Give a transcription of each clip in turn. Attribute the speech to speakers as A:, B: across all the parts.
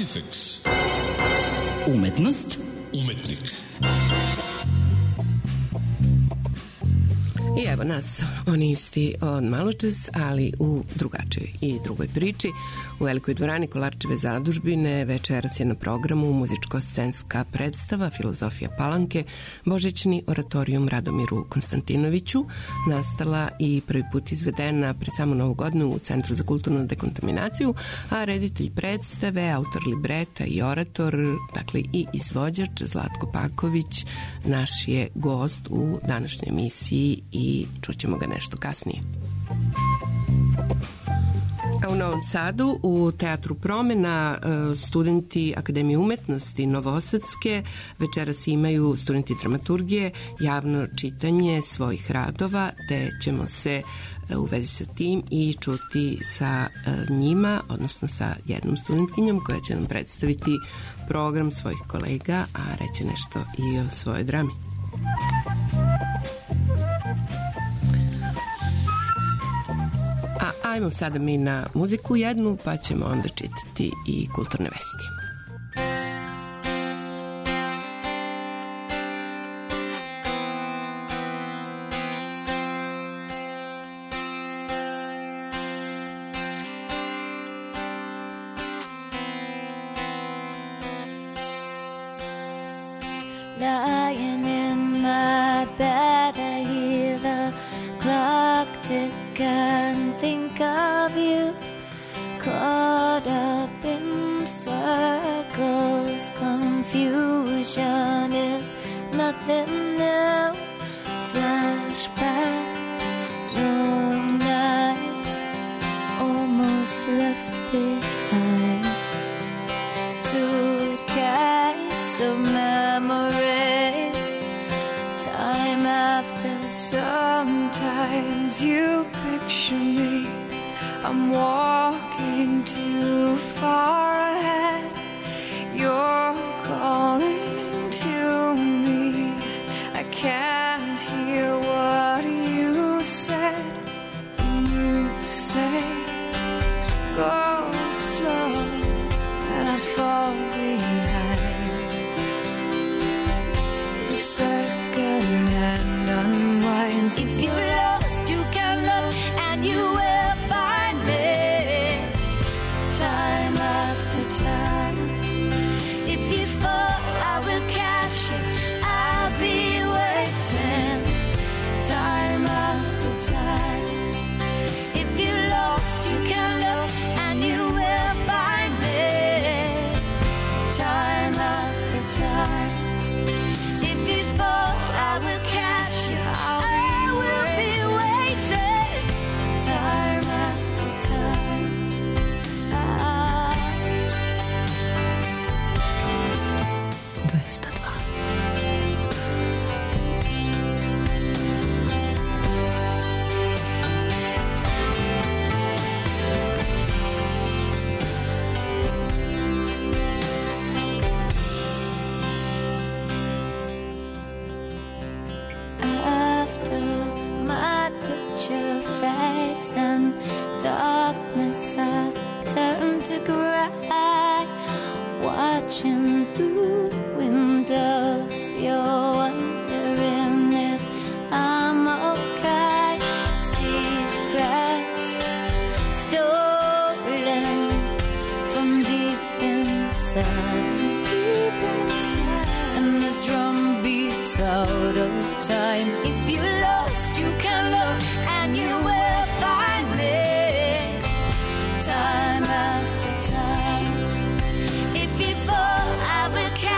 A: Artifex.
B: Umetnost.
A: Umetnik.
C: I evo nas, oni isti od maločas, ali u drugačijoj i drugoj priči. U Velikoj dvorani Kolarčeve zadužbine večeras je na programu muzičko-scenska predstava Filozofija Palanke, božićni oratorijum Radomiru Konstantinoviću, nastala i prvi put izvedena pred samu Novu godinu u Centru za kulturnu dekontaminaciju, a reditelj predstave, autor libreta i orator, dakle i izvođač Zlatko Paković, naš je gost u današnjoj emisiji i čućemo ga nešto kasnije. A u Novom Sadu, u Teatru Promena, studenti Akademije umetnosti Novosadske večeras imaju, studenti dramaturgije, javno čitanje svojih radova, te ćemo se u vezi sa tim i čuti sa njima, odnosno sa jednom studentkinjom koja će nam predstaviti program svojih kolega, a reći nešto i o svojoj drami. A ajmo sada mi na muziku jednu, pa ćemo onda čitati i kulturne vesti.
D: Lying in my bed, I hear the clock tick and think of you, caught up in circles. Confusion is nothing new. Flashback, long nights almost left behind. Suitcase of memories, time after. Sometimes you picture me, I'm walking too far ahead. You're calling to me, I can't hear what you said. You say, go slow, and I fall behind. The second hand unwinds. If you're lost, you can look and you will find me. Time after time. If you fall, I will catch you. I'll be waiting. Time after time. If you're lost, you can look and you will find me. Time after time. If you fall, I will catch you. I will be waiting. Time after time.
B: 202.
D: After my picture fades and darkness has turned to gray, watching through windows, you're wondering if I'm okay. Secrets stolen from deep inside, and the drum beats out of time. If you're lost, you can look and you will find me. Time after time. If you fall, I will catch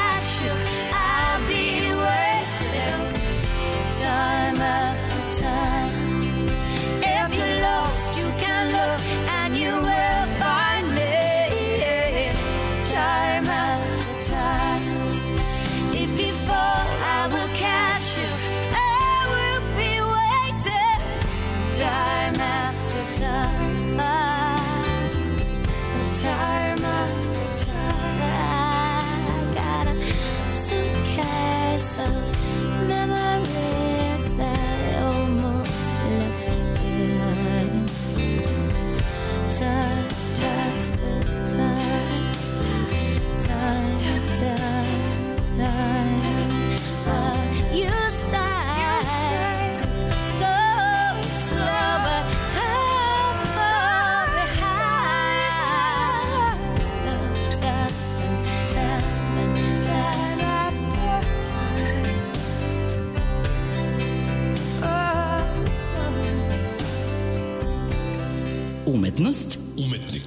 B: Umetnost,
A: umetnik.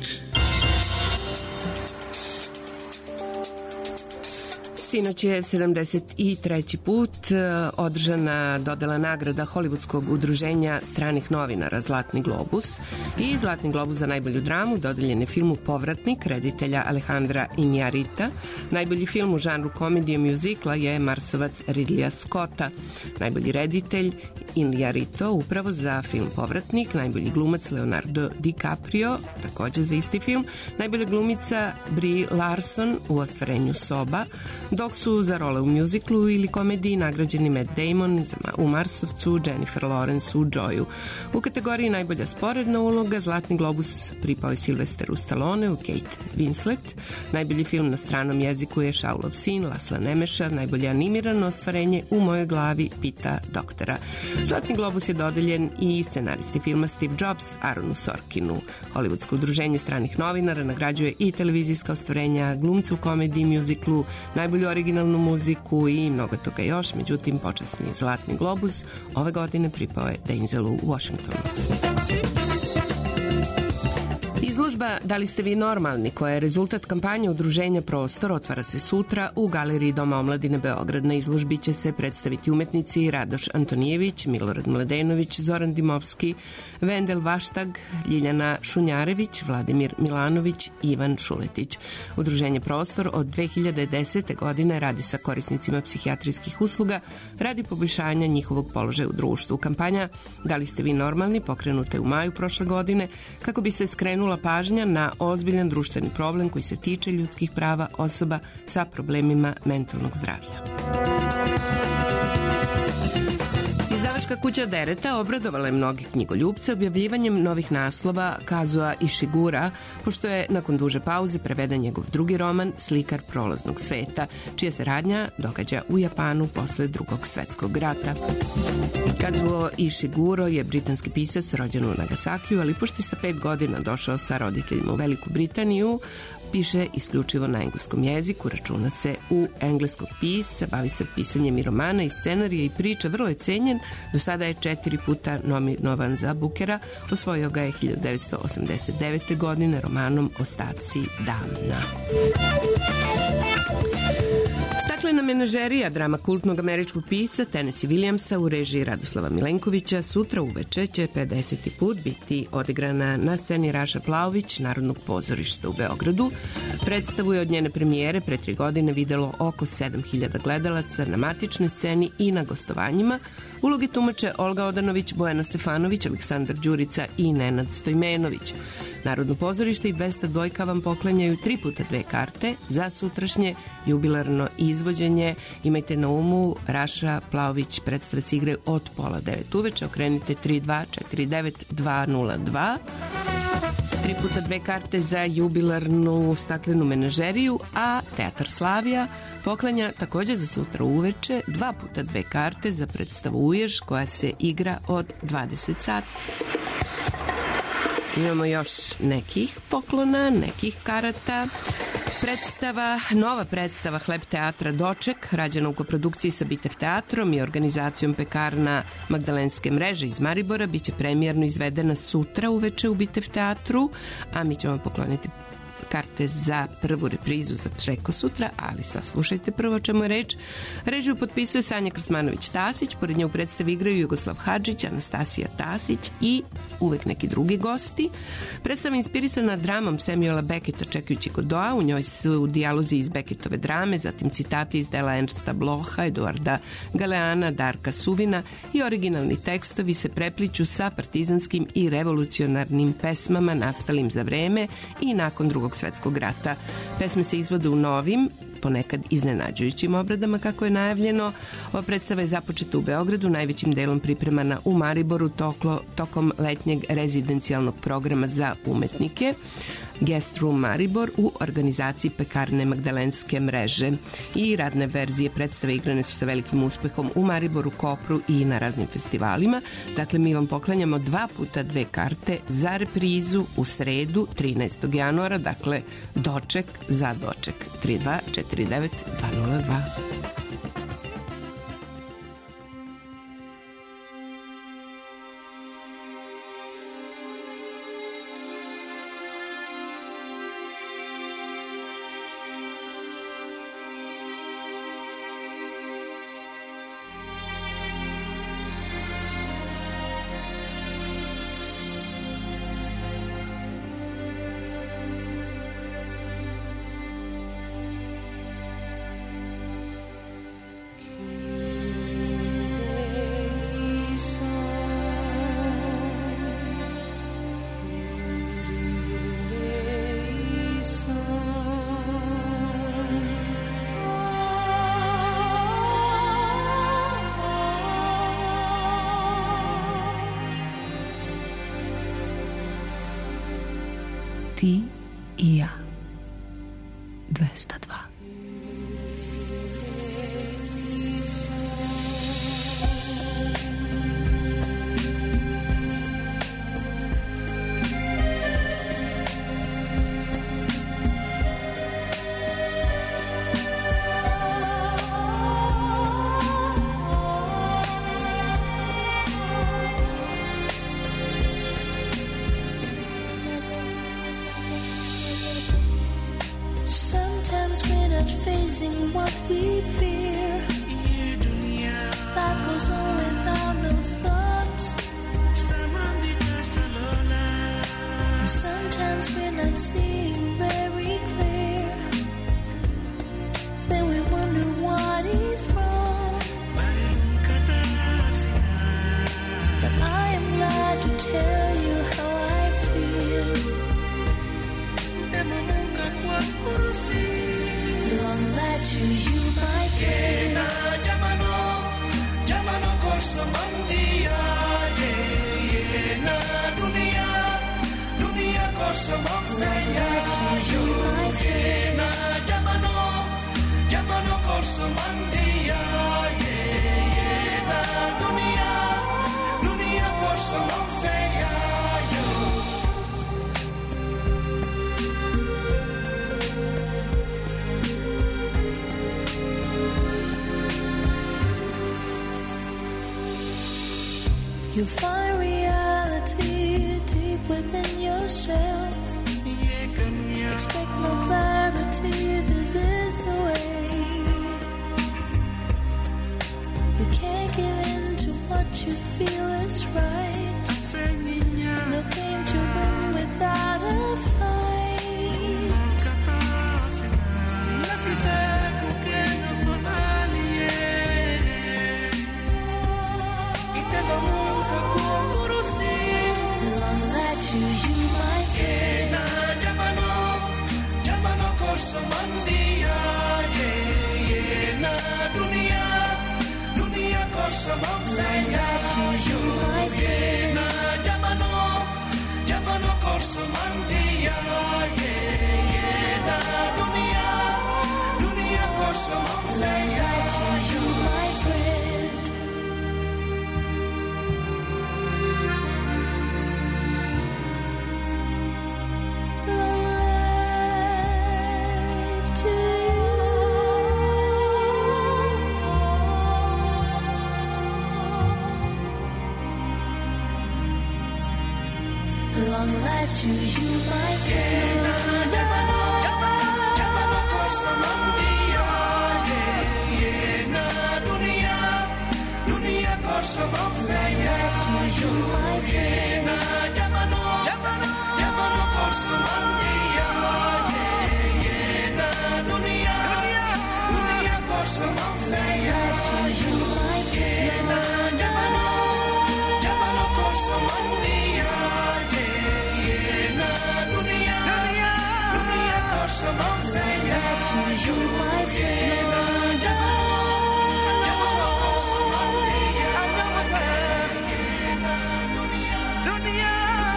C: Sinoć je 73. put održana dodela nagrada Hollywoodskog udruženja stranih novinara Zlatni globus i Zlatni globus za najbolju dramu dodeljen je filmu Povratnik reditelja Alejandra Inarrita. Najbolji film u žanru komedije muzikla je Marsovac Ridleya Scotta. Najbolji reditelj Inarrito upravo za film Povratnik, najbolji glumac Leonardo DiCaprio takođe za isti film, najbolja glumica Brie Larson u ostvarenju Soba, dok su za role u muziklu ili komediji nagrađeni Matt Damon u Marsovcu, Jennifer Lawrence u Joyu. U kategoriji najbolja sporedna uloga Zlatni globus pripao je Sylvesteru Stalloneu, Kate Winslet. Najbolji film na stranom jeziku je Shaulov sin Lasla Nemeša, najbolje animirano ostvarenje U mojoj glavi Pita Doktora. Zlatni globus je dodeljen i scenaristi filma Steve Jobs Aronu Sorkinu. Hollywoodsko udruženje stranih novinara nagrađuje i televizijska ostvarenja, glumce u komediji, muziklu, najbolju originalnu muziku i mnogo toga još. Međutim, počasni Zlatni globus ove godine pripao je Denzelu Washingtonu. Izložba Da li ste vi normalni, koja je rezultat kampanje udruženja Prostor, otvara se sutra u Galeriji Doma omladine Beograd. Na izložbi će se predstaviti umetnici Radoš Antonijević, Milorad Mladenović, Zoran Dimovski, Vendel Vaštag, Ljiljana Šunjarević, Vladimir Milanović, Ivan Šuletić. Udruženje Prostor od 2010. godine radi sa korisnicima psihijatrijskih usluga radi poboljšanja njihovog položaja u društvu. Kampanja Da li ste vi normalni pokrenuta je u maju prošle godine kako bi se skrenula pažnja na ozbiljan društveni problem koji se tiče ljudskih prava osoba sa problemima mentalnog zdravlja. Izdavačka kuća Dereta obradovala je mnogi knjigoljupce objavljivanjem novih naslova Kazua Ishigura, pošto je nakon duže pauze preveden njegov drugi roman Slikar prolaznog sveta, čija se radnja događa u Japanu posle Drugog svetskog rata. Kazuo Ishiguro je britanski pisac rođen u Nagasakiju, ali pošto je sa 5 godina došao sa roditeljima u Veliku Britaniju, piše isključivo na engleskom jeziku, računa se u engleskog pisca, bavi se pisanjem i romana i scenarija i priča, vrlo je cenjen, do sada je 4 puta nominovan za Bookera, osvojio ga je 1989. godine romanom Ostaci davna. Staklena menažerija, drama kultnog američkog pisca Tennessee Williamsa u režiji Radoslava Milenkovića, sutra uveče će 50. put biti odigrana na sceni Raša Plaović Narodnog pozorišta u Beogradu. Predstavu je od njene premijere pre 3 godine videlo oko 7000 gledalaca na matičnoj sceni i na gostovanjima. Uloge tumače Olga Odanović, Bojana Stefanović, Aleksandar Đurica i Nenad Stojmenović. Narodno pozorište i 202 vam poklanjaju 3 puta 2 karte za sutrašnje jubilarno izvođenje. Imajte na umu, Raša Plaović predstave se igraju od 8:30 uveče. Okrenite 3249-202. 3 puta 2 karte za jubilarnu staklenu menažeriju, a Teatar Slavija poklanja takođe za sutra uveče 2 puta 2 karte za predstavu Ujež koja se igra od 20 sati. Imamo još nekih poklona, nekih karata. Nova predstava Hleb teatra Doček, rađena u koprodukciji sa Bitev teatrom i organizacijom pekarna Magdalenske mreže iz Maribora, biće premijerno izvedena sutra uveče u Bitev teatru, a mi ćemo pokloniti karte za prvu reprizu za preko sutra, ali saslušajte prvo o čemu je reč. Režiju potpisuje Sanja Krsmanović-Tasić, pored nje u predstavi igraju Jugoslav Hadžić, Anastasija Tasić i uvek neki drugi gosti. Predstava inspirisana dramom Samuela Becketa Čekajući Godoa, u njoj su dijalozi iz Becketove drame, zatim citati iz dela Ernsta Bloha, Eduarda Galeana, Darka Suvina i originalni tekstovi se prepliću sa partizanskim i revolucionarnim pesmama nastalim za vreme i nakon Drugog svetskog rata. Pesme se izvode u novim, ponekad iznenađujućim obradama, kako je najavljeno. Ova predstava je započeta u Beogradu, najvećim delom pripremana u Mariboru tokom letnjeg rezidencijalnog programa za umetnike Guest Room Maribor u organizaciji pekarne Magdalenske mreže. I radne verzije predstave igrane su sa velikim uspehom u Mariboru, Kopru i na raznim festivalima. Dakle, mi vam poklanjamo 2 puta 2 karte za reprizu u sredu 13. januara, dakle Doček za Doček 3249-202.
A: Ti i ja. 202.
D: Facing what we fear, life goes on without no thoughts. And sometimes we're not seeing very clear. Then we wonder what is wrong. But I am glad to tell you how I feel. Long life to you, my friend. Jamano korsa mandia, na dunia korsa mandia. To you, my friend. Jamano korsa mandia, na dunia korsa mandia. You find reality deep within yourself. Expect no clarity, this is the way. You can't give in to what you feel is right. No claim to win without a fight. To you, my friend. Jamano korsa mandia, na dunia korsa mandia. To you, my friend. Jamano korsa mandia, na dunia korsa mandia. To you, my friend. Long life to you, my friend. Jamano korsa mandia, na dunia korsa mandia. To you, my friend. Jamano korsa mandia, na dunia korsa mandia. To you, my friend. Jamano korsa mandia. To you, my friend. Jamano korsa mandia,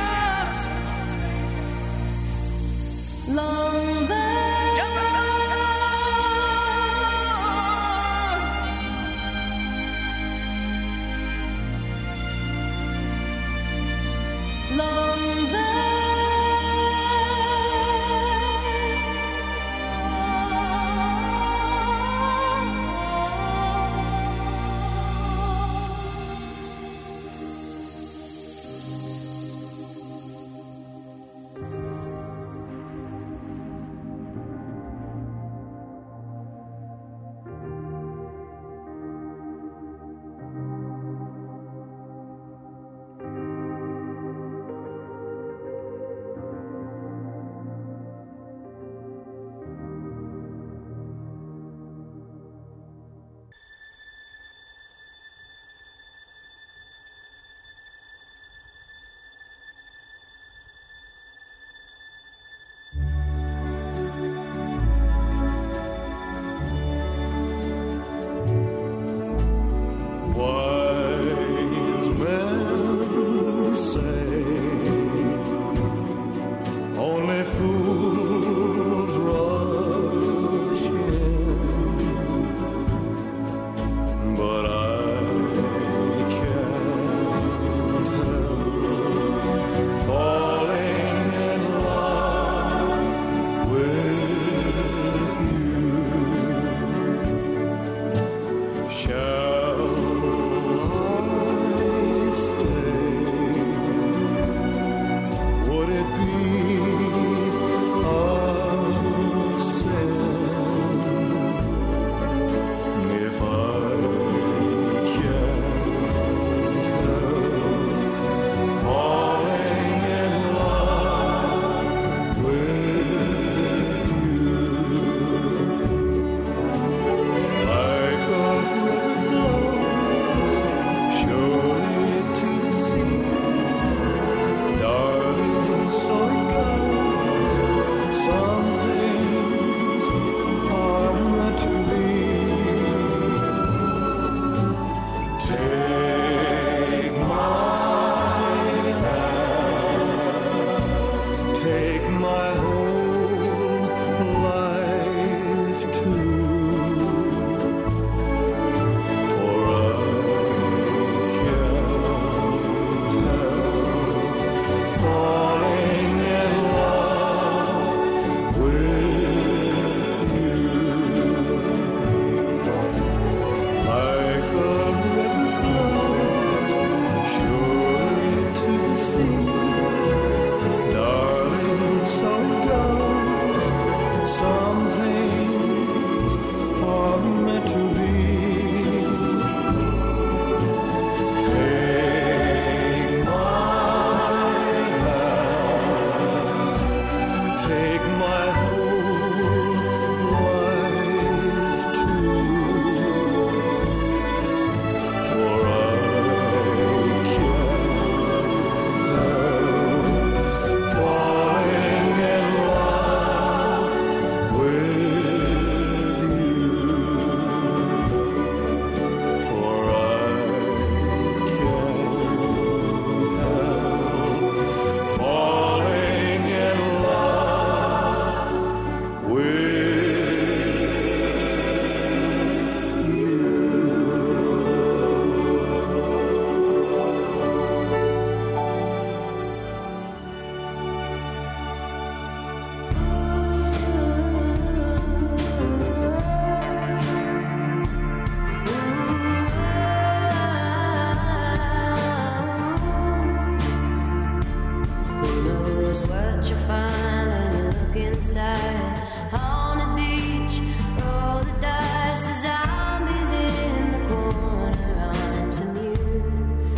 D: what you find when you look inside. On the beach, roll the dice, the zombies in the corner onto mute.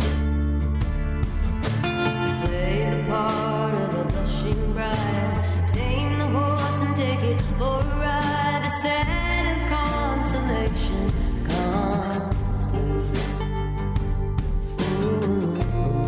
D: Play the part of a blushing bride, tame the horse and take it for a ride. The stead of consolation comes loose. Ooh.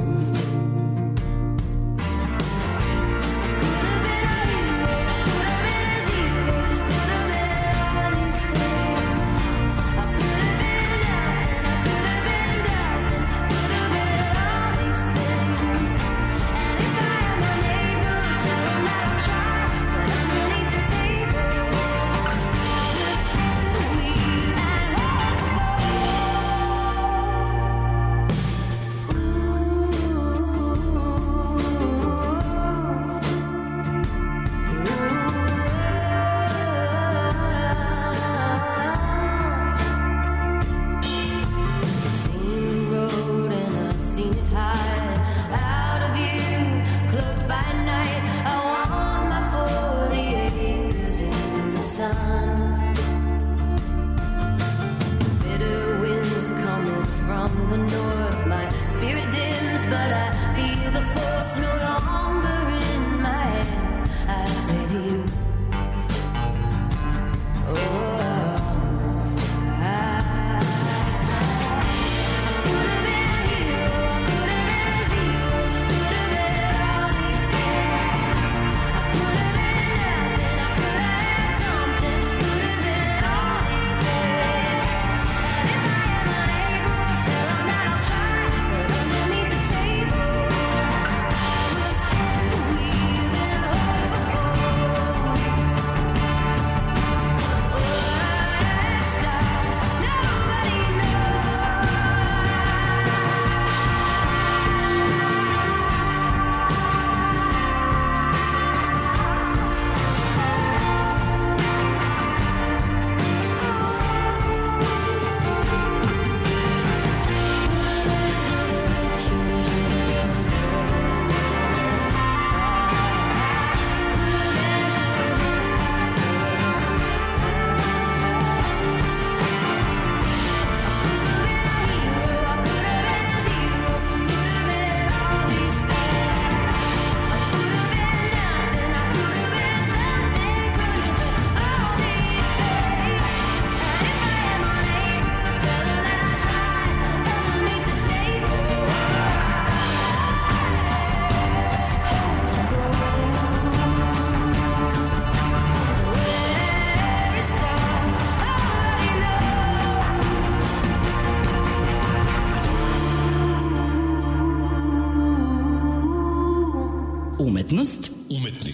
B: Umetnost,
A: umetnik.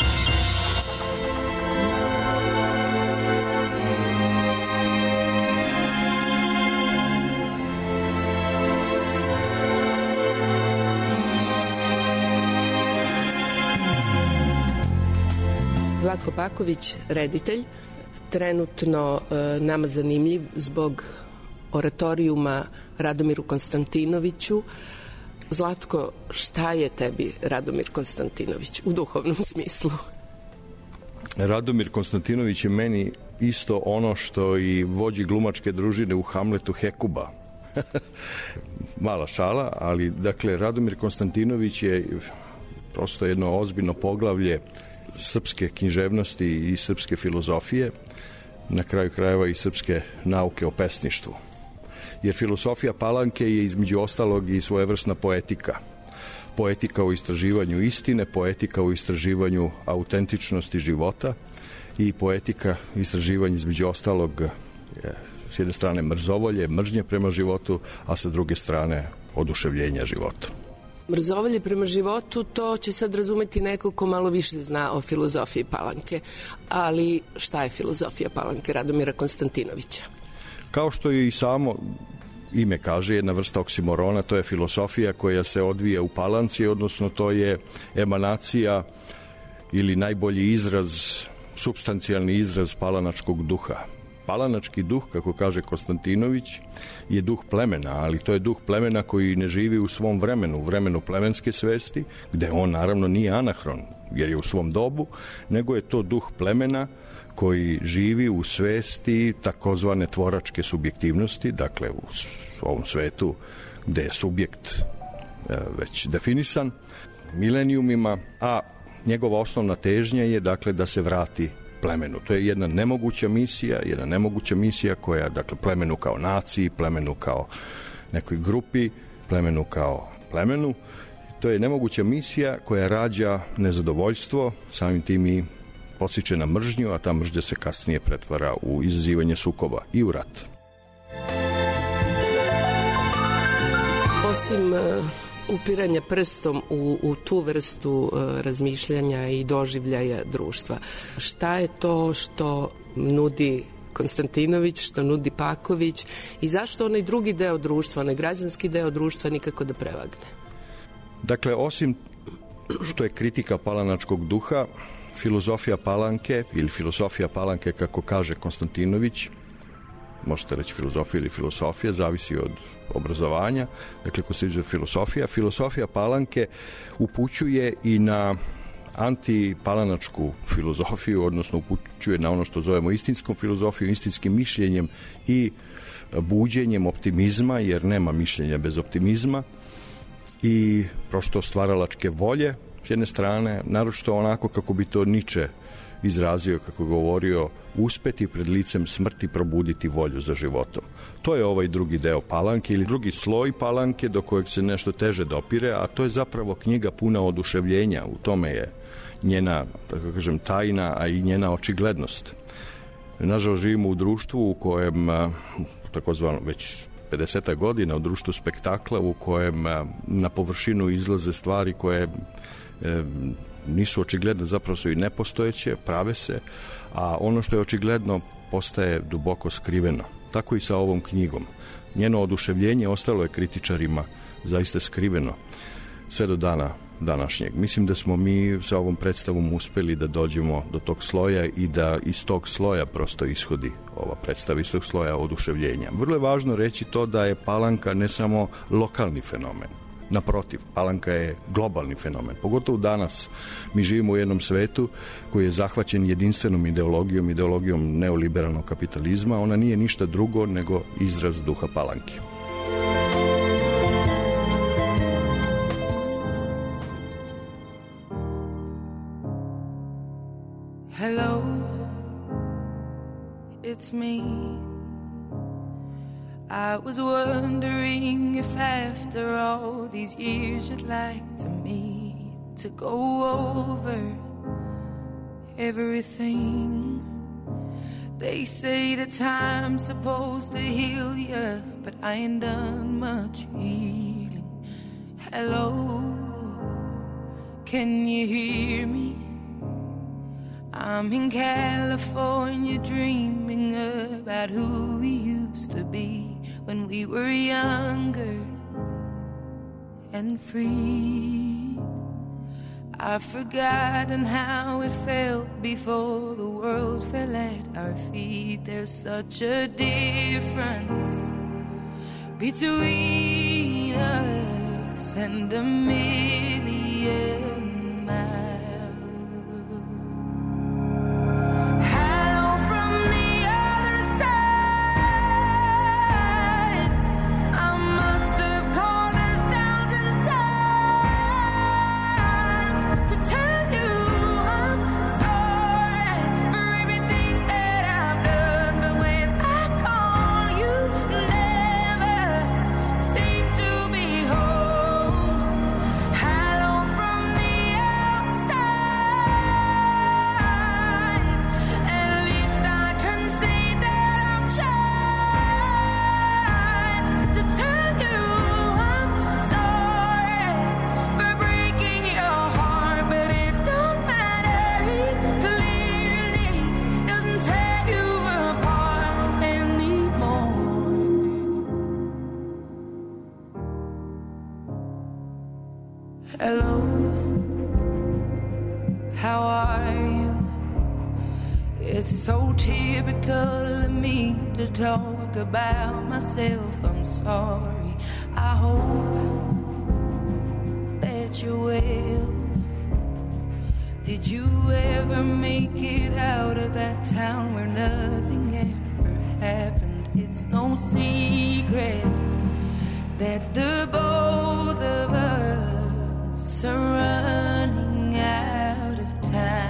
C: Zlatko Paković, reditelj, trenutno nama zanimljiv zbog oratorijuma Radomiru Konstantinoviću. Zlatko, šta je tebi Radomir Konstantinović u duhovnom smislu?
E: Radomir Konstantinović je meni isto ono što i vođi glumačke družine u Hamletu Hekuba. Mala šala, ali dakle Radomir Konstantinović je prosto jedno ozbiljno poglavlje srpske književnosti i srpske filozofije, na kraju krajeva i srpske nauke o pesništvu. Jer filosofija Palanke je između ostalog i svojevrsna poetika. Poetika u istraživanju istine, poetika u istraživanju autentičnosti života i poetika istraživanja između ostalog s jedne strane mrzovolje, mržnje prema životu, a sa druge strane oduševljenja životom.
C: Mrzovolje prema životu, to će sad razumeti neko ko malo više zna o filozofiji Palanke. Ali šta je filozofija Palanke Radomira Konstantinovića?
E: Kao što je i samo ime kaže, jedna vrsta oksimorona, to je filosofija koja se odvija u Palanci, odnosno to je emanacija ili najbolji izraz, supstancijalni izraz palanačkog duha. Palanački duh, kako kaže Konstantinović, je duh plemena, ali to je duh plemena koji ne živi u svom vremenu, vremenu plemenske svesti, gde on naravno nije anahron. jer je u svom dobu, nego je to duh plemena koji živi u svesti takozvane tvoračke subjektivnosti, dakle u ovom svetu gde je subjekt već definisan milenijumima, a njegova osnovna težnja je dakle da se vrati plemenu. To je jedna nemoguća misija koja, dakle, plemenu kao naciji, plemenu kao nekoj grupi, plemenu kao plemenu. To je nemoguća misija koja rađa nezadovoljstvo, samim tim i podstiče na mržnju, a ta mržnja se kasnije pretvara u izazivanje sukoba i u rat.
C: Osim upiranja prstom u tu vrstu razmišljanja i doživljaja društva, šta je to što nudi Konstantinović, što nudi Paković i zašto onaj drugi deo društva, onaj građanski deo društva nikako da prevagne?
E: Dakle, osim što je kritika palanačkog duha, filozofija Palanke ili filosofija Palanke, kako kaže Konstantinović, možete reći filozofija ili filosofija, zavisi od obrazovanja, dakle ko se izve filosofija Palanke upućuje i na antipalanačku filozofiju, odnosno upućuje na ono što zovemo istinskom filozofijom, istinskim mišljenjem i buđenjem optimizma, jer nema mišljenja bez optimizma, i prosto stvaralačke volje s jedne strane, naročito onako kako bi to Niče izrazio, kako je govorio, uspeti pred licem smrti probuditi volju za životom. To je ovaj drugi deo Palanke ili drugi sloj Palanke do kojeg se nešto teže dopire, a to je zapravo knjiga puna oduševljenja. U tome je njena, tako kažem, tajna, a i njena očiglednost. Nažalost, živimo u društvu u kojem, takozvano već 50 godina, u društvu spektakla u kojem na površinu izlaze stvari koje nisu očigledne, zapravo su i nepostojeće, prave se, a ono što je očigledno postaje duboko skriveno. Tako i sa ovom knjigom. Njeno oduševljenje ostalo je kritičarima zaista skriveno sve do dana današnjeg. Mislim da smo mi sa ovom predstavom uspeli da dođemo do tog sloja i da iz tog sloja prosto ishodi ova predstava, iz tog sloja oduševljenja. Vrlo je važno reći to da je Palanka ne samo lokalni fenomen. Naprotiv, Palanka je globalni fenomen. Pogotovo danas mi živimo u jednom svetu koji je zahvaćen jedinstvenom ideologijom neoliberalnog kapitalizma. Ona nije ništa drugo nego izraz duha Palanke.
D: Hello, it's me. I was wondering if after all these years you'd like to meet to go over everything. They say that time's supposed to heal you, but I ain't done much healing. Hello, can you hear me? I'm in California dreaming about who we used to be when we were younger and free. I've forgotten how it felt before the world fell at our feet. There's such a difference between us and a million miles. Hello, how are you? It's so typical of me to talk about myself. I'm sorry. I hope that you're well.
A: Did you ever make it out of that town where nothing ever happened? It's no secret that the both of us are running out of time.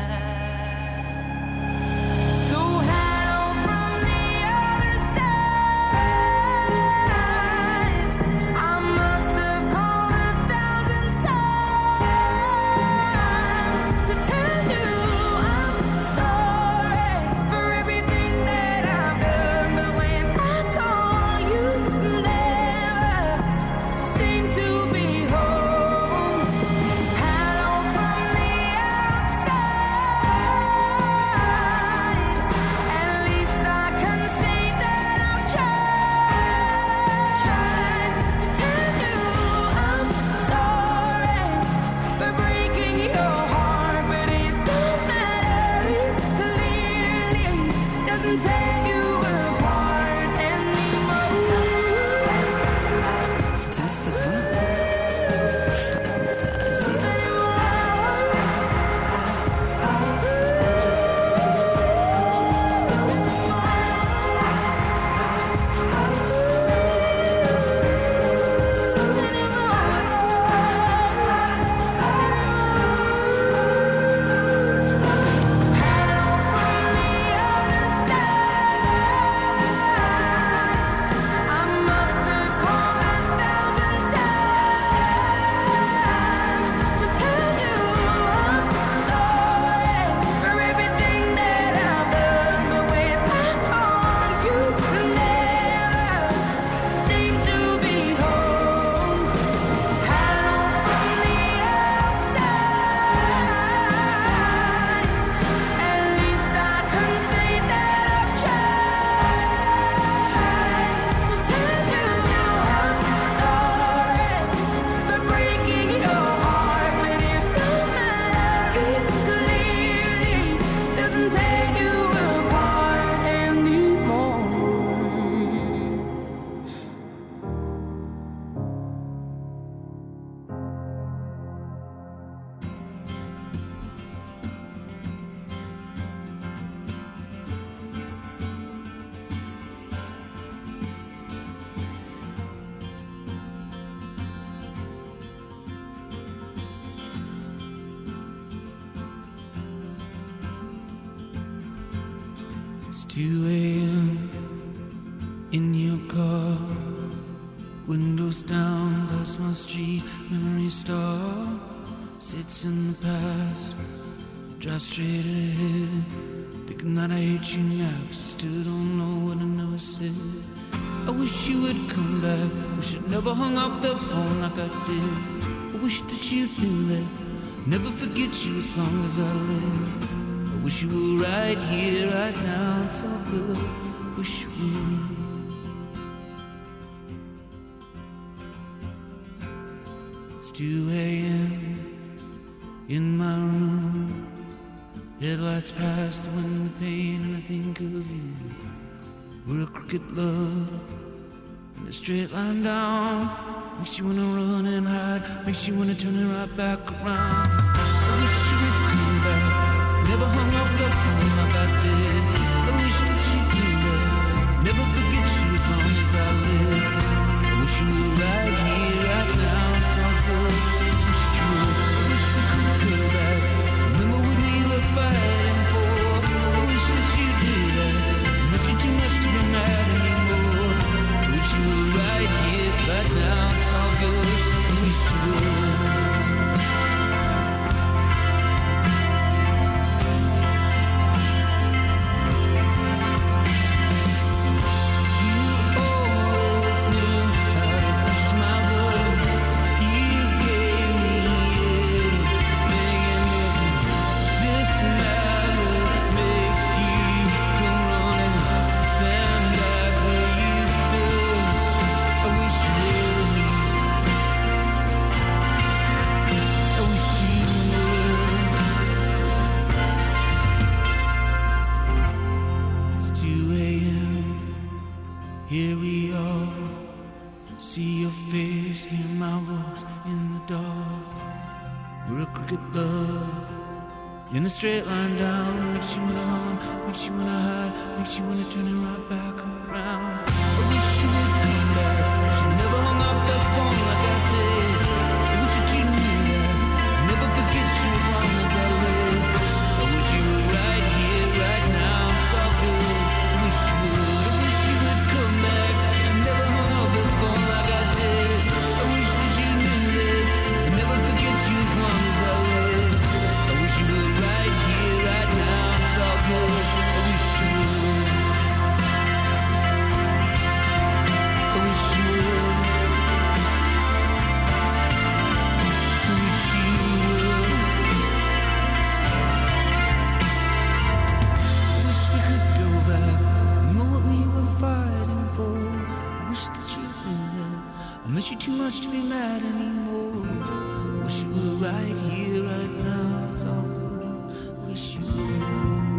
F: It's 2 a.m. in your car, windows down past my street, memory star sits in the past, drive straight ahead, thinking that I hate you now, but still don't know what I never said. I wish you would come back, wish I'd never hung up the phone like I did. I wish that you knew that, never forget you as long as I live. I wish you were right here, right now, it's all good, wish you would. It's 2 a.m. in my room, headlights past the window pane, and I think of you. We're a crooked love, and a straight line down makes you wanna run and hide, makes you wanna turn it right back around. I wish you would come back, never hung up the phone like I did. I wish that you could live, never forget you as long as I live. I wish you were right here, right now, it's all good. Wish you would, wish we could go back, remember what we were fighting for. I wish that you did that, miss you too much to be mad anymore. I wish you were right here, right now, it's all good. I wish you would. Here we are, see your face, hear my voice in the dark. We're a crooked love, in a straight line down. Makes you wanna run, makes you wanna hide, makes you wanna turn it right back around. I wish you would come back. She never hung up that phone like I did. I wish that you knew that. I'll never forget you as long as I live. I wish you were right here, right now. It's all good. I wish you would come back. She never hung up that phone like I did. I wish that you knew that. I'll never forget you as long as I live. I wish you were right here, right now. It's all good. I wish you would. I wish you would. I wish you would. I wish we could go back. Know what we were fighting for. I wish that you knew that. I miss you too much to be mad anymore. I wish you were right here, right now. It's all good. I wish you were.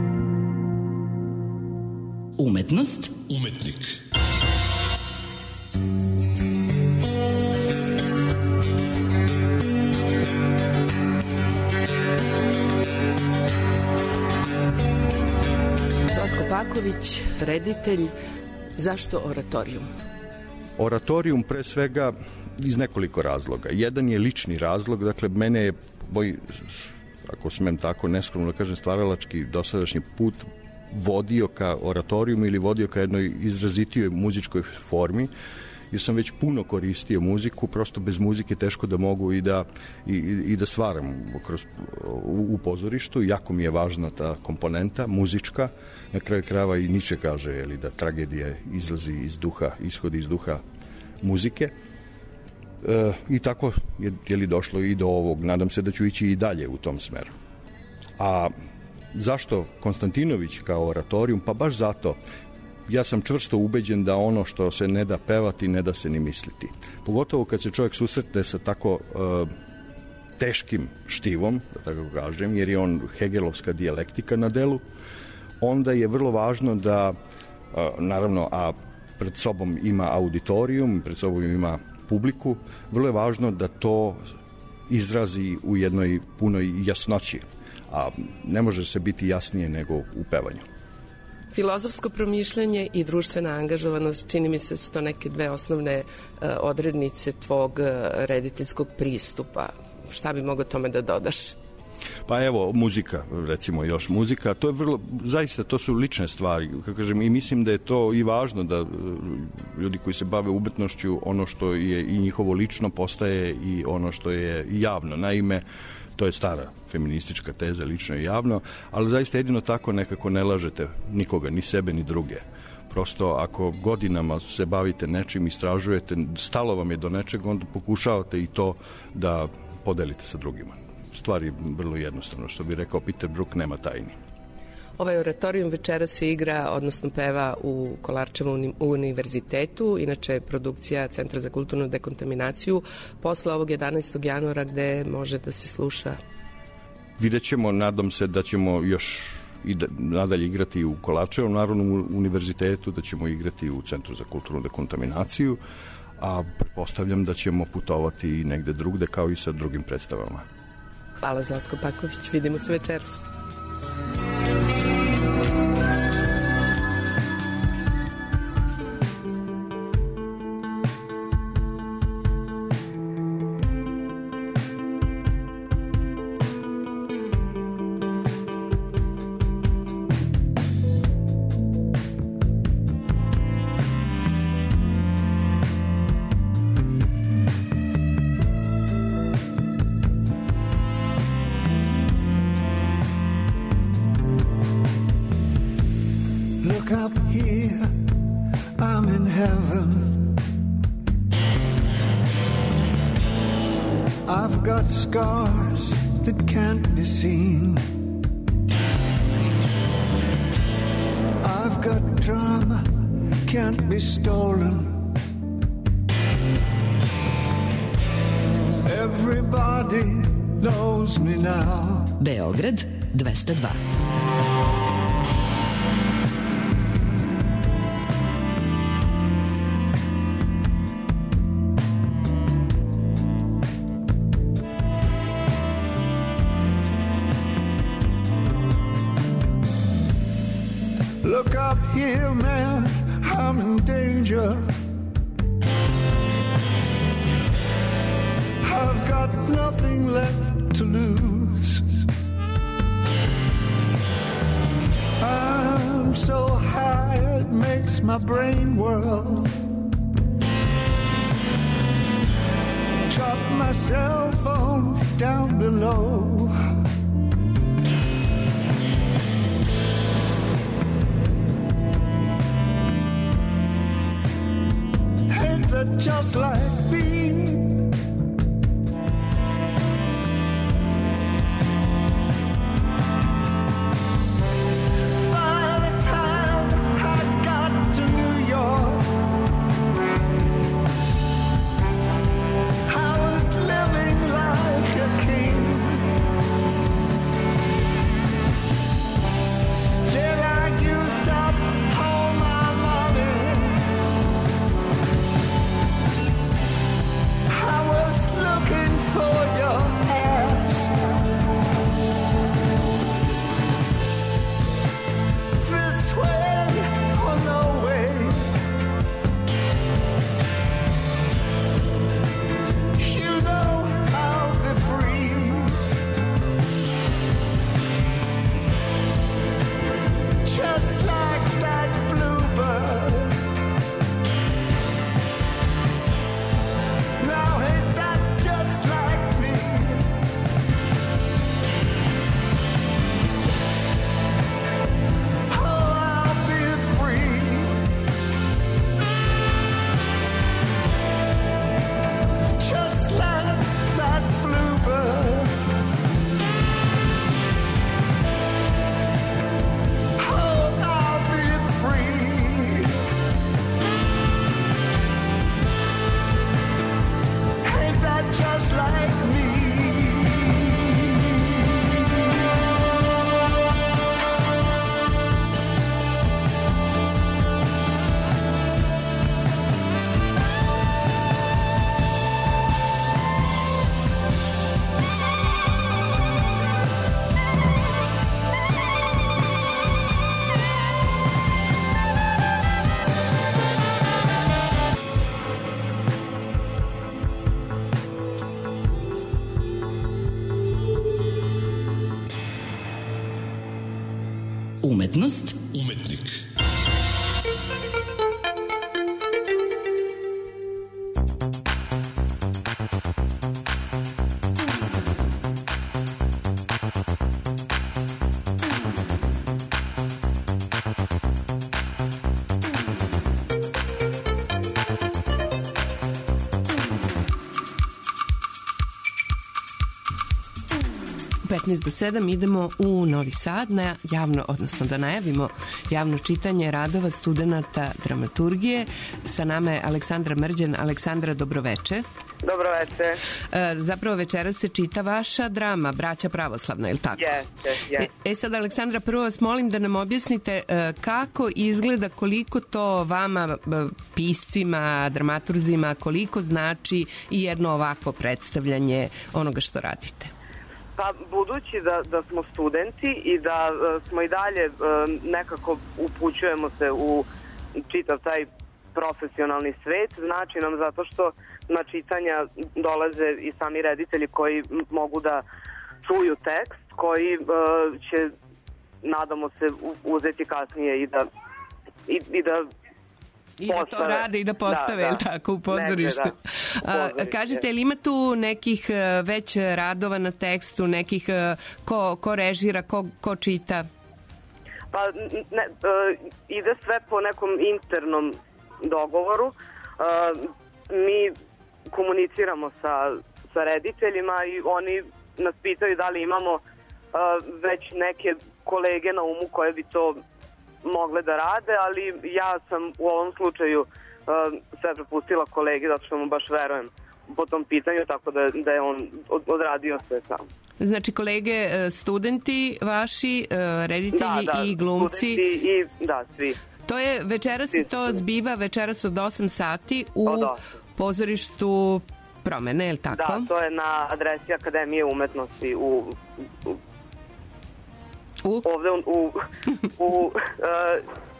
B: Umetnost,
G: Umetnik.
C: Zlatko Paković, reditelj, zašto oratorijum?
E: Oratorijum pre svega iz nekoliko razloga. Jedan je lični razlog, dakle mene je moj, ako smem tako neskromno da kažem, stvaralački dosadašnji put vodio ka oratorijum ili vodio ka jednoj izrazitijoj muzičkoj formi, jer sam već puno koristio muziku, prosto bez muzike teško da mogu i da stvaram u pozorištu. Jako mi je važna ta komponenta muzička. Na kraju krajeva i Nietzsche kaže da tragedija izlazi iz duha, ishodi iz duha muzike. I tako je došlo i do ovog. Nadam se da ću ići i dalje u tom smeru. A zašto Konstantinović kao oratorijum? Pa baš zato. Ja sam čvrsto ubeđen da ono što se ne da pevati, ne da se ni misliti. Pogotovo kad se čovjek susretne sa tako teškim štivom, da tako kažem, jer je on hegelovska dijalektika na delu, onda je vrlo važno da, naravno, a pred sobom ima auditorijum, pred sobom ima publiku, vrlo je važno da to izrazi u jednoj punoj jasnoći, a ne može se biti jasnije nego u pevanju.
C: Filozofsko promišljanje i društvena angažovanost, čini mi se su to neke dve osnovne odrednice tvog rediteljskog pristupa. Šta bi mogao tome da dodaš?
E: Pa evo, muzika, recimo još muzika, to je vrlo, zaista to su lične stvari, kako kažem, i mislim da je to i važno da ljudi koji se bave umetnošću, ono što je i njihovo lično postaje i ono što je javno. Naime, to je stara feministička teza, lično i javno, ali zaista jedino tako nekako ne lažete nikoga, ni sebe, ni druge. Prosto ako godinama se bavite nečim, istražujete, stalo vam je do nečega, onda pokušavate i to da podelite sa drugima. Stvar je vrlo jednostavno, što bi rekao Peter Brook, nema tajni.
C: Ovaj oratorijum večera se igra, odnosno peva u Kolarčevom univerzitetu, inače je produkcija Centra za kulturnu dekontaminaciju, posle ovog 11. januara gde može da se sluša.
E: Vidjet ćemo, nadam se da ćemo još i nadalje igrati u Kolarčevom Narodnom univerzitetu, da ćemo igrati u Centru za kulturnu dekontaminaciju, a pretpostavljam da ćemo putovati i negde drugde kao i sa drugim predstavama.
C: Hvala Zlatko Paković, vidimo se večeras.
H: Scars that can't be seen. I've got drama, can't be stolen. Everybody knows me now.
B: Beograd 202.
H: Look up here, man, I'm in danger. I've got nothing left to lose. I'm so high it makes my brain whirl. Drop my cell phone down below. Ain't that just like me?
B: Umetnost,
G: umetnik.
C: Do 7 idemo u Novi Sad na javno, odnosno da najavimo javno čitanje radova studenata dramaturgije. Sa nama je Aleksandra Mrđan. Aleksandra, dobroveče.
I: Dobroveče.
C: Zapravo večeras se čita vaša drama Braća pravoslavna, je li tako?
I: Jeste.
C: Sad, Aleksandra, prvo vas molim da nam objasnite kako izgleda, koliko to vama, piscima, dramaturzima, koliko znači i jedno ovakvo predstavljanje onoga što radite.
I: Pa budući da smo studenti i da smo i dalje nekako upućujemo se u čitav taj profesionalni svet, znači nam zato što na čitanja dolaze i sami reditelji koji mogu da čuju tekst, koji će, nadamo se, uzeti kasnije i da
C: to rade i da postave, je li tako, u pozorištu. Kažete, li ima tu nekih već radova na tekstu, nekih ko režira, ko čita?
I: Pa ide sve po nekom internom dogovoru. Mi komuniciramo sa rediteljima i oni nas pitaju da li imamo već neke kolege na umu koje bi to mogle da rade, ali ja sam u ovom slučaju sve prepustila kolegi zato što mu baš verujem po tom pitanju, tako da je on odradio sve sam.
C: Znači kolege, studenti vaši, reditelji i glumci?
I: Studenti i svi.
C: To je večeras se to zbiva večeras od 8 sati u pozorištu Promene, je li tako?
I: Da, to je na adresi Akademije umetnosti ovde u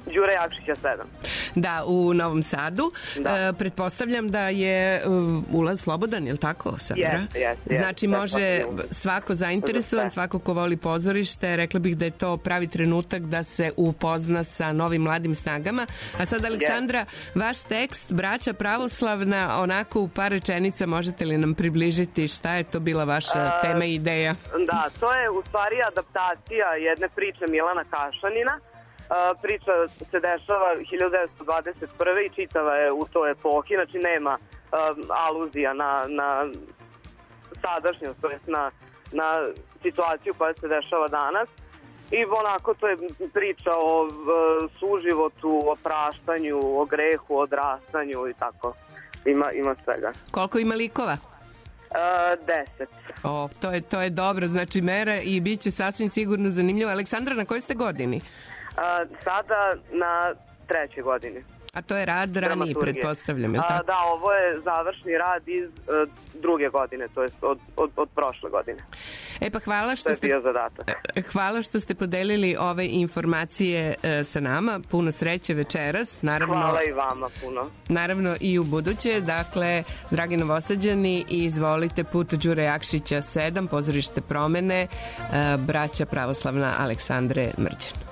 I: Đure Jakšića 7.
C: Da, u Novom Sadu.
I: Da.
C: Pretpostavljam da je ulaz slobodan, je li tako, Sandra?
I: Jeste.
C: Znači može svako zainteresovan, svako ko voli pozorište, rekla bih da je to pravi trenutak da se upozna sa novim mladim snagama. A sad, Aleksandra, vaš tekst Braća pravoslavna, onako u par rečenica možete li nam približiti šta je to bila vaša tema i ideja?
I: Da, to je u stvari adaptacija jedne priče Milana Kašanina. Priča se dešava 1921. i čitava je u toj epohi, znači nema aluzija na sadašnjost, to jest na situaciju koja se dešava danas. I onako to je priča o suživotu, o praštanju, o grehu, o odrastanju i tako. Ima svega.
C: Koliko ima likova?
I: 10.
C: O, to je dobro, znači mera i bit će sasvim sigurno zanimljivo. Aleksandra, na kojoj ste godini?
I: Sada na 3. godini.
C: A to je rad raniji, pretpostavljam, je li tako?
I: Da, ovo je završni rad iz 2. godine, to je od prošle godine.
C: Pa hvala što
I: ste, bio zadatak.
C: Hvala što ste podelili ove informacije sa nama. Puno sreće večeras. Naravno,
I: hvala i vama puno.
C: Naravno i u buduće. Dakle, dragi Novosađani, izvolite put Đure Jakšića 7, pozorište Promene, Braća pravoslavna Aleksandre Mrđan.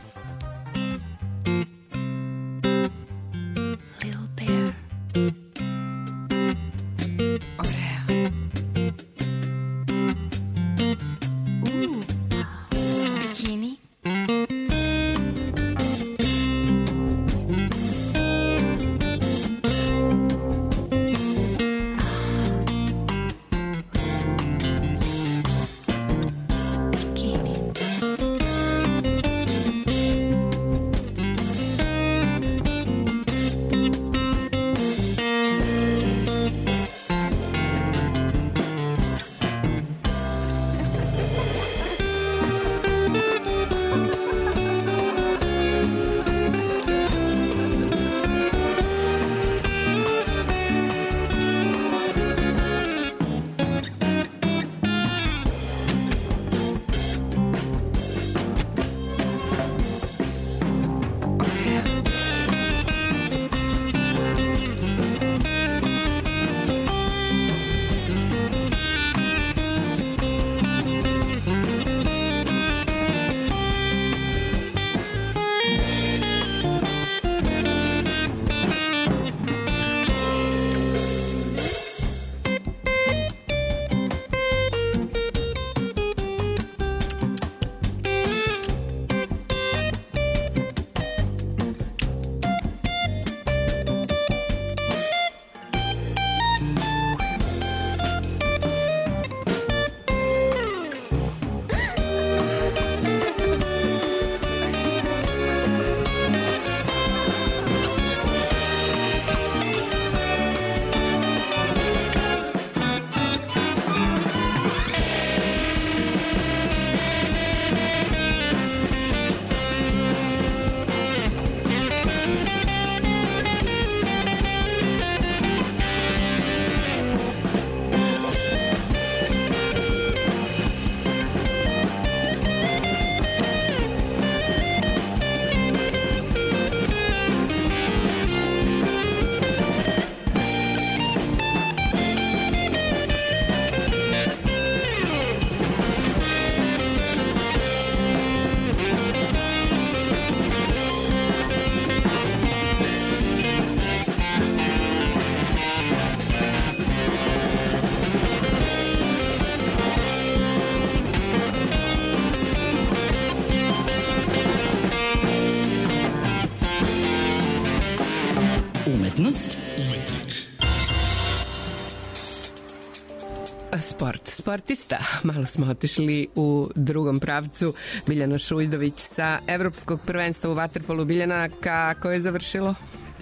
C: Sportista. Malo smo otišli u drugom pravcu. Biljana Šujdović sa Evropskog prvenstva u vaterpolu. Biljana, kako je završilo?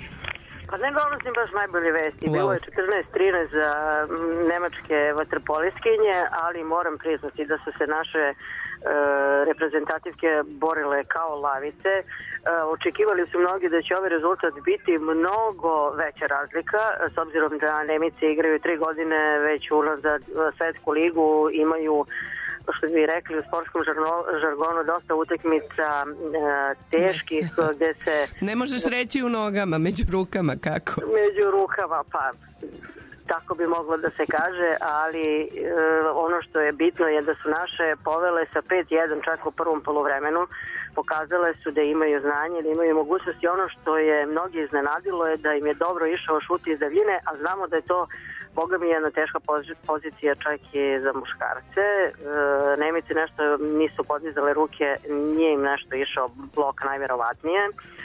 G: Pa ne donosim baš najbolje vesti. Wow. Bilo je 14-13 za nemačke vaterpoliskinje, ali moram priznati da su se naše reprezentativke borile kao lavice. Očekivali su mnogi da će ovaj rezultat biti mnogo veća razlika, s obzirom da Nemice igraju 3 godine već unazad svetsku ligu, imaju što bi rekli u sportskom žargonu, dosta utakmica teških gde se...
C: Ne možeš reći u nogama, među rukama, kako?
G: Među rukama, pa tako bi moglo da se kaže, ali ono što je bitno je da su naše povele sa 5-1 čak u prvom poluvremenu, pokazale su da imaju znanje, da imaju mogućnosti. Ono što je mnogi iznenadilo je da im je dobro išao šut iz daljine, a znamo da je to, boga mi, jedna teška pozicija čak i za muškarce. Nemici nešto nisu podizale ruke, nije im nešto išao blok najverovatnije.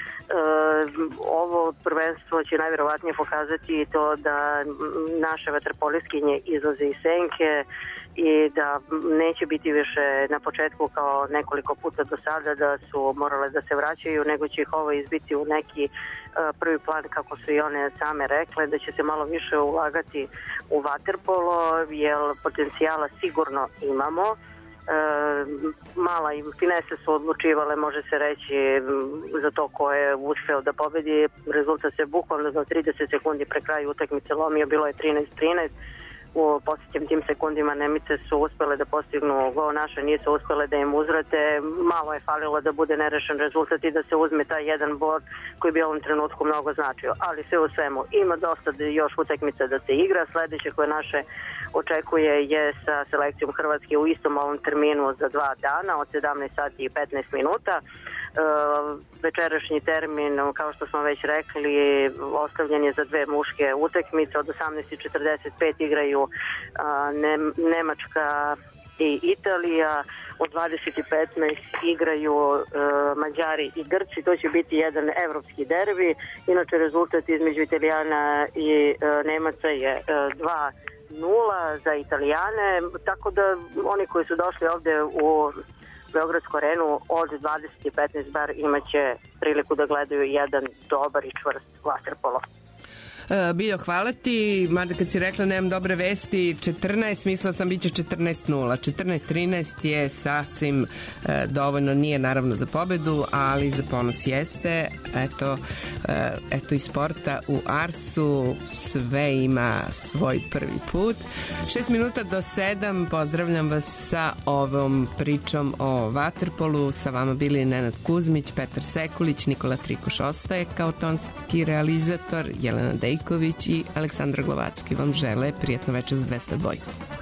G: Ovo prvenstvo će najverovatnije pokazati to da naše vaterpoliskinje izlaze iz senke i da neće biti više na početku kao nekoliko puta do sada da su morale da se vraćaju, nego će ih ovo izbiti u neki prvi plan, kako su i one same rekle, da će se malo više ulagati u vaterpolo, jer potencijala sigurno imamo. Mala im finese su odlučivale, može se reći, za to ko je uspeo da pobedi. Rezultat se bukvalno za 30 sekundi pre kraju utakmice lomio, bilo je 13-13. U posljednjim tim sekundima Nemice su uspele da postignu gol, naše nisu uspele da im uzvrate. Malo je falilo da bude nerešen rezultat i da se uzme taj jedan bod koji bi u ovom trenutku mnogo značio. Ali sve u svemu, ima dosta još utakmica da se igra. Sledeće koje naše očekuje je sa selekcijom Hrvatske u istom ovom terminu za 2 dana od 17 sati i 15 minuta. Večerašnji termin, kao što smo već rekli, ostavljen je za 2 muške utakmice. Od 18:45 igraju Nemačka i Italija, od 20:15 igraju Mađari i Grci. To će biti jedan evropski derbi. Inače, rezultat između Italijana i Nemaca je 2-0 za Italijane, tako da oni koji su došli ovde u Beogradsku arenu od 20:15 bar imaće priliku da gledaju jedan dobar i čvrst vaterpolo.
C: Biljo, hvala ti, mada kad si rekla nemam dobre vesti, 14, mislila sam biće 14-0. 14-13 je sasvim dovoljno, nije naravno za pobedu, ali za ponos jeste. Eto i sporta u Arsu, sve ima svoj prvi put. 6 minuta do 7, pozdravljam vas sa ovom pričom o vaterpolu. Sa vama bili Nenad Kuzmić, Petar Sekulić, Nikola Trikoš ostaje kao tonski realizator, Jelena Dejković i Aleksandra Glovacki vam žele prijatno večer s 202.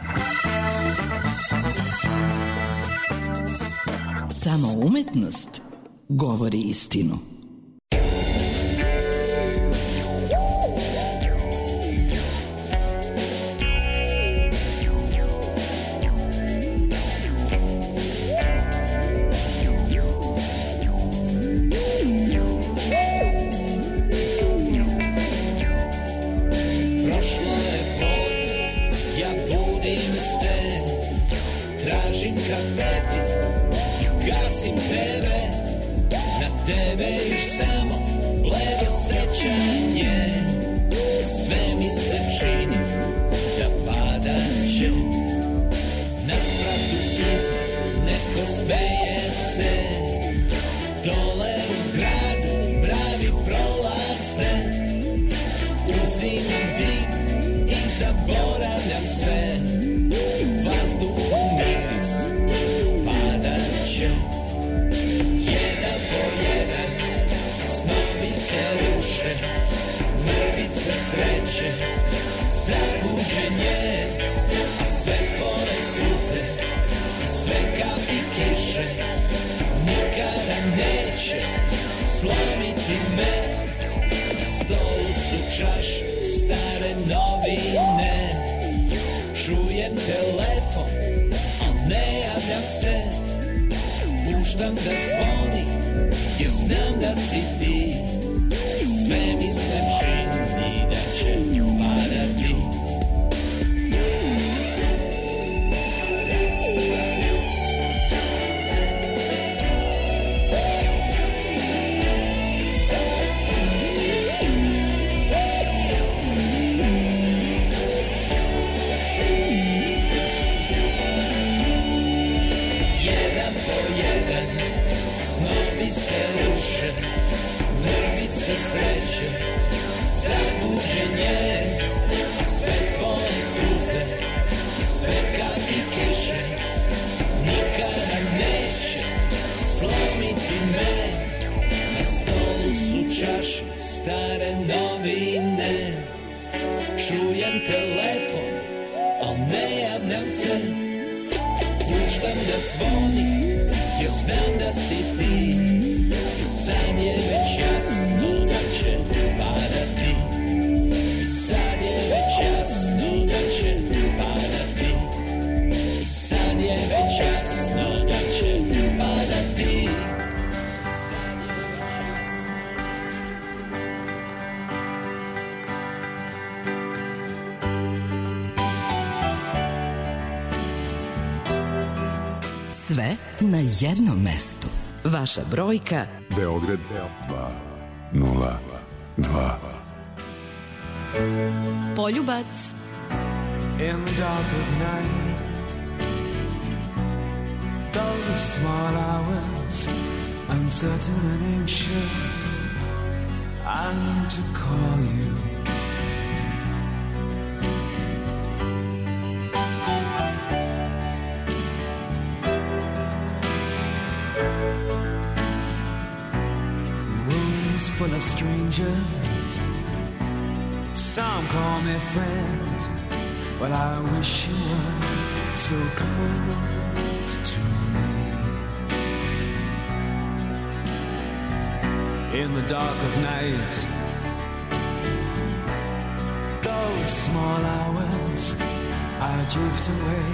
B: Samo umetnost govori istinu.
J: Tebe još samo bledo sećanje, sve mi se čini da pada će. Na spratu iznad neko smeje se, dole u gradu bravi prolaze. Uzimam dim i zaboravljam sve, vazduh u miris padat će. Mrvice sreće, zabuđenje, a sve tvoje suze, sve kapi kiše, nikada neće slomiti me. Stolu su čaše, stare novine, čujem telefon, a ne javljam se. Puštam da zvoni, jer znam da si ti. Sve mi se čini da će padati. Jedan po jedan snovi se ruše, mrvice sreće, zabuđenje, sve tvoje suze, sve kapi kiše, čaši stare novine. Čujem telefon, al ne javljam se. Puštam da zvoni, jer znam da si ti. Sad je već jasno da će padati. Sad je već jasno da će padati. Sad je već jasno da će padati.
B: Sve na jednom mestu. Vaša brojka
K: Beograd 202.
L: Poljubac.
M: In the dark of night, those small hours, uncertain and anxious, I need to call you. Rooms full of strangers, some call me friend, but I wish you were so close to me. In the dark of night, those small hours, I drift away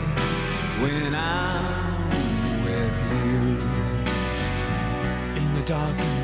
M: when I'm with you. In the dark of